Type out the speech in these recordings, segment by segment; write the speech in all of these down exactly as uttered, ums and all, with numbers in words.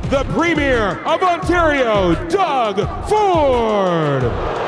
the Premier of Ontario, Doug Ford.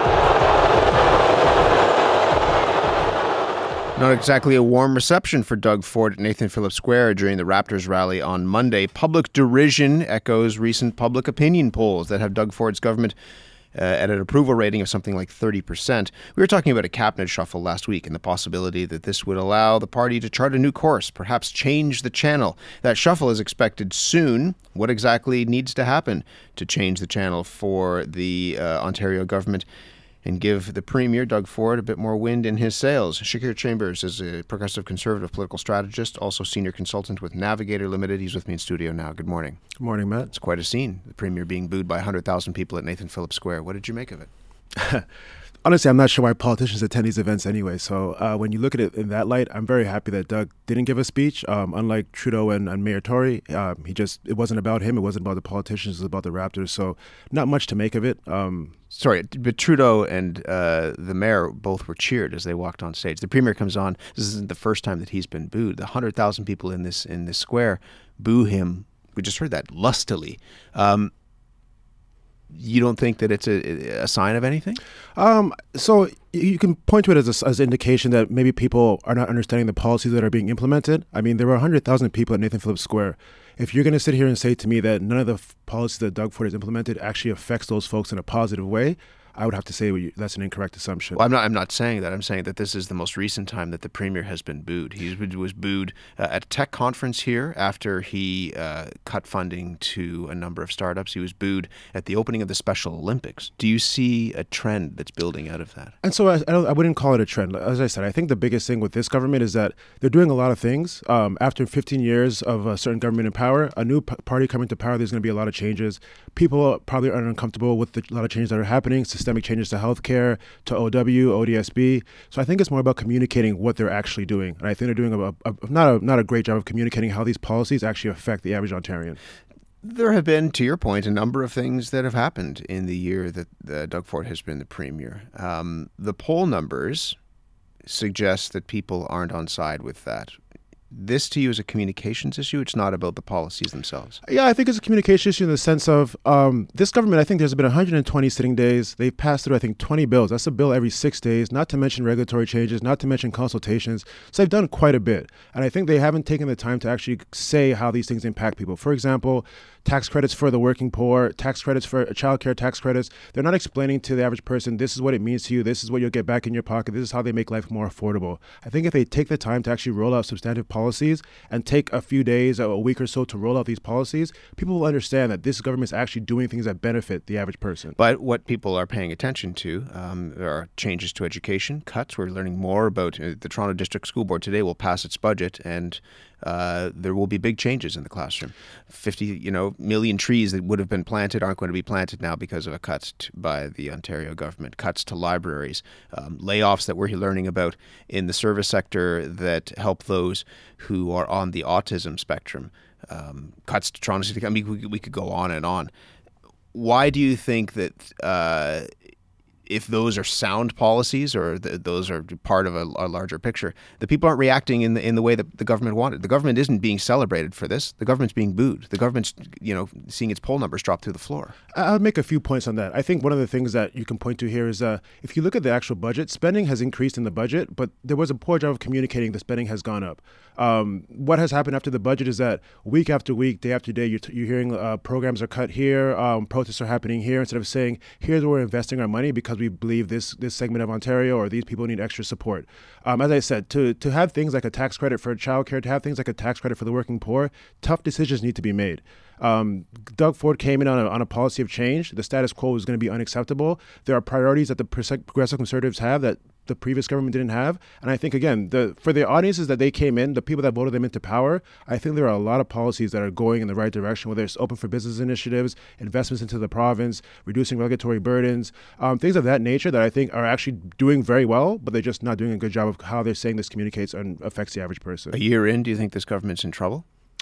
Not exactly a warm reception for Doug Ford at Nathan Phillips Square during the Raptors rally on Monday. Public derision echoes recent public opinion polls that have Doug Ford's government uh, at an approval rating of something like thirty percent. We were talking about a cabinet shuffle last week and the possibility that this would allow the party to chart a new course, perhaps change the channel. That shuffle is expected soon. What exactly needs to happen to change the channel for the uh, Ontario government and give the Premier, Doug Ford, a bit more wind in his sails? Shakir Chambers is a progressive conservative political strategist, also senior consultant with Navigator Limited. He's with me in studio now. Good morning. Good morning, Matt. It's quite a scene, the Premier being booed by one hundred thousand people at Nathan Phillips Square. What did you make of it? Honestly, I'm not sure why politicians attend these events anyway. So uh, when you look at it in that light, I'm very happy that Doug didn't give a speech. Um, unlike Trudeau and, and Mayor Tory, uh, he just it wasn't about him. It wasn't about the politicians. It was about the Raptors. So not much to make of it. Um, Sorry, but Trudeau and uh, the mayor both were cheered as they walked on stage. The Premier comes on. This isn't the first time that he's been booed. The one hundred thousand people in this in this square boo him. We just heard that lustily. Um, You don't think that it's a, a sign of anything? Um, so you can point to it as a, as indication that maybe people are not understanding the policies that are being implemented. I mean, there were one hundred thousand people at Nathan Phillips Square. If you're going to sit here and say to me that none of the f- policies that Doug Ford has implemented actually affects those folks in a positive way, I would have to say that's an incorrect assumption. Well, I'm not. I'm not saying that. I'm saying that this is the most recent time that the Premier has been booed. He was booed uh, at a tech conference here after he uh, cut funding to a number of startups. He was booed at the opening of the Special Olympics. Do you see a trend that's building out of that? And so I, I, don't, I wouldn't call it a trend. As I said, I think the biggest thing with this government is that they're doing a lot of things. Um, after fifteen years of a certain government in power, a new p- party coming to power, there's going to be a lot of changes. People probably are uncomfortable with the, a lot of changes that are happening. Systemic changes to healthcare, to O W, O D S B. So I think it's more about communicating what they're actually doing. And I think they're doing a, a, not a not a great job of communicating how these policies actually affect the average Ontarian. There have been, to your point, a number of things that have happened in the year that uh, Doug Ford has been the Premier. Um, the poll numbers suggest that people aren't on side with that. This to you is a communications issue. It's not about the policies themselves. Yeah, I think it's a communication issue in the sense of um, this government, I think there's been one hundred twenty sitting days. They've passed through, I think, twenty bills. That's a bill every six days, not to mention regulatory changes, not to mention consultations. So they've done quite a bit. And I think they haven't taken the time to actually say how these things impact people. For example, tax credits for the working poor, tax credits for childcare tax credits. They're not explaining to the average person, this is what it means to you. This is what you'll get back in your pocket. This is how they make life more affordable. I think if they take the time to actually roll out substantive policies, policies and take a few days, a week or so to roll out these policies, people will understand that this government is actually doing things that benefit the average person. But what people are paying attention to, um, there are changes to education, cuts. We're learning more about uh, the Toronto District School Board today will pass its budget, and uh, there will be big changes in the classroom. fifty, you know, million trees that would have been planted aren't going to be planted now because of a cut t- by the Ontario government. Cuts to libraries, um, layoffs that we're learning about in the service sector that help those who are on the autism spectrum. Um, cuts to Toronto City. I mean, we, we could go on and on. Why do you think that uh, if those are sound policies or th- those are part of a, a larger picture, the people aren't reacting in the in the way that the government wanted? The government isn't being celebrated for this. The government's being booed. The government's, you know, seeing its poll numbers drop through the floor. I'll make a few points on that. I think one of the things that you can point to here is uh, if you look at the actual budget, spending has increased in the budget, but there was a poor job of communicating the spending has gone up. Um, what has happened after the budget is that week after week, day after day, you're, t- you're hearing uh, programs are cut here, um, protests are happening here, instead of saying, here's where we're investing our money because we believe this this segment of Ontario or these people need extra support. Um, as I said, to, to have things like a tax credit for childcare, to have things like a tax credit for the working poor, tough decisions need to be made. Um, Doug Ford came in on a, on a policy of change. The status quo is going to be unacceptable. There are priorities that the Progressive Conservatives have that the previous government didn't have. And I think, again, the for the audiences that they came in, the people that voted them into power, I think there are a lot of policies that are going in the right direction, whether it's open for business initiatives, investments into the province, reducing regulatory burdens, um, things of that nature that I think are actually doing very well, but they're just not doing a good job of how they're saying this communicates and affects the average person. A year in, do you think this government's in trouble?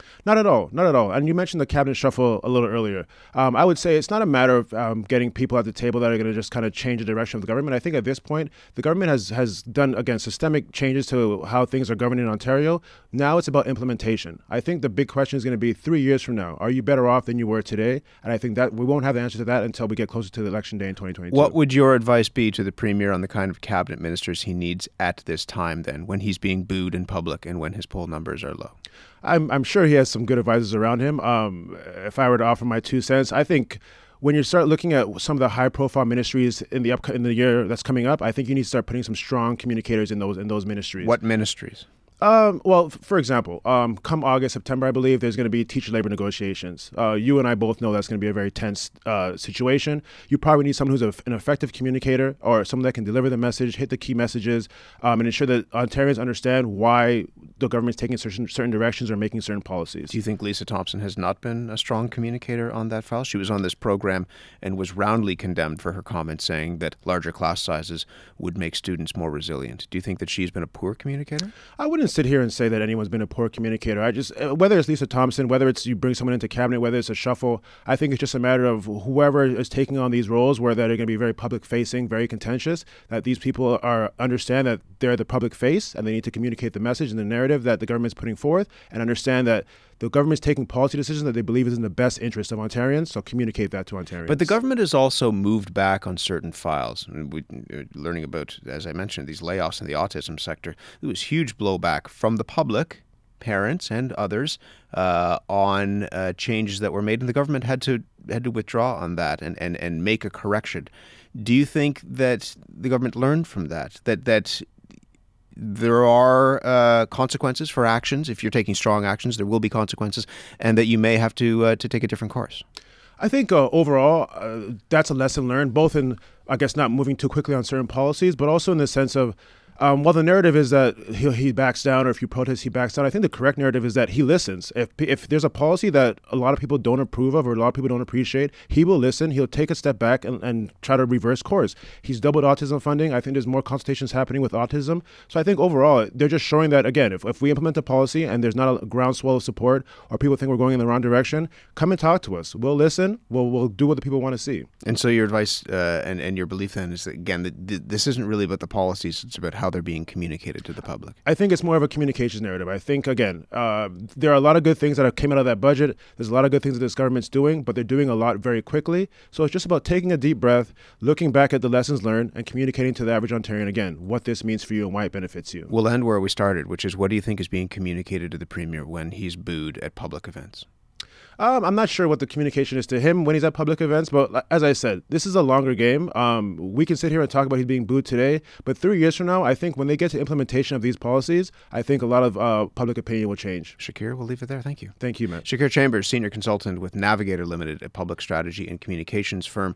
Not at all. Not at all. And you mentioned the cabinet shuffle a little earlier. Um, I would say it's not a matter of um, getting people at the table that are going to just kind of change the direction of the government. I think at this point, the government has, has done, again, systemic changes to how things are governed in Ontario. Now it's about implementation. I think the big question is going to be three years from now. Are you better off than you were today? And I think that we won't have the answer to that until we get closer to the election day in twenty twenty-two. What would your advice be to the Premier on the kind of cabinet ministers he needs at this time then, when he's being booed in public and when his poll numbers are low? I'm, I'm sure he has some good advisors around him. Um, if I were to offer my two cents, I think when you start looking at some of the high-profile ministries in the up, in the year that's coming up, I think you need to start putting some strong communicators in those in those ministries. What ministries? Um, well, f- for example, um, come August, September, I believe, there's going to be teacher labor negotiations. Uh, you and I both know that's going to be a very tense uh, situation. You probably need someone who's a, an effective communicator or someone that can deliver the message, hit the key messages, um, and ensure that Ontarians understand why the government's taking certain, certain directions or making certain policies. Do you think Lisa Thompson has not been a strong communicator on that file? She was on this program and was roundly condemned for her comments saying that larger class sizes would make students more resilient. Do you think that she's been a poor communicator? I wouldn't sit here and say that anyone's been a poor communicator. I just, whether it's Lisa Thompson, whether it's you bring someone into cabinet, whether it's a shuffle, I think it's just a matter of whoever is taking on these roles where they're going to be very public facing, very contentious, that these people are understand that they're the public face and they need to communicate the message and the narrative that the government's putting forth and understand that the government's taking policy decisions that they believe is in the best interest of Ontarians, so communicate that to Ontarians. But the government has also moved back on certain files. We're learning about, as I mentioned, these layoffs in the autism sector. There was huge blowback from the public, parents and others, uh, on uh, changes that were made, and the government had to had to withdraw on that and, and, and make a correction. Do you think that the government learned from that? That that there are uh, consequences for actions. If you're taking strong actions, there will be consequences, and that you may have to uh, to take a different course? I think uh, overall, uh, that's a lesson learned, both in, I guess, not moving too quickly on certain policies, but also in the sense of, Um, while the narrative is that he, he backs down, or if you protest, he backs down, I think the correct narrative is that he listens. If if there's a policy that a lot of people don't approve of or a lot of people don't appreciate, he will listen. He'll take a step back and, and try to reverse course. He's doubled autism funding. I think there's more consultations happening with autism. So I think overall, they're just showing that, again, if, if we implement a policy and there's not a groundswell of support or people think we're going in the wrong direction, come and talk to us. We'll listen. We'll, we'll do what the people want to see. And so your advice uh, and, and your belief then is that, again, that th- this isn't really about the policies. It's about how they're being communicated to the public. I think it's more of a communications narrative. I think, again, uh, there are a lot of good things that have came out of that budget. There's a lot of good things that this government's doing, but they're doing a lot very quickly. So it's just about taking a deep breath, looking back at the lessons learned, and communicating to the average Ontarian, again, what this means for you and why it benefits you. We'll end where we started, which is, what do you think is being communicated to the Premier when he's booed at public events? Um, I'm not sure what the communication is to him when he's at public events, but as I said, this is a longer game. Um, we can sit here and talk about he's being booed today, but three years from now, I think when they get to implementation of these policies, I think a lot of uh, public opinion will change. Shakir, we'll leave it there. Thank you. Thank you, Matt. Shakir Chambers, Senior Consultant with Navigator Limited, a public strategy and communications firm.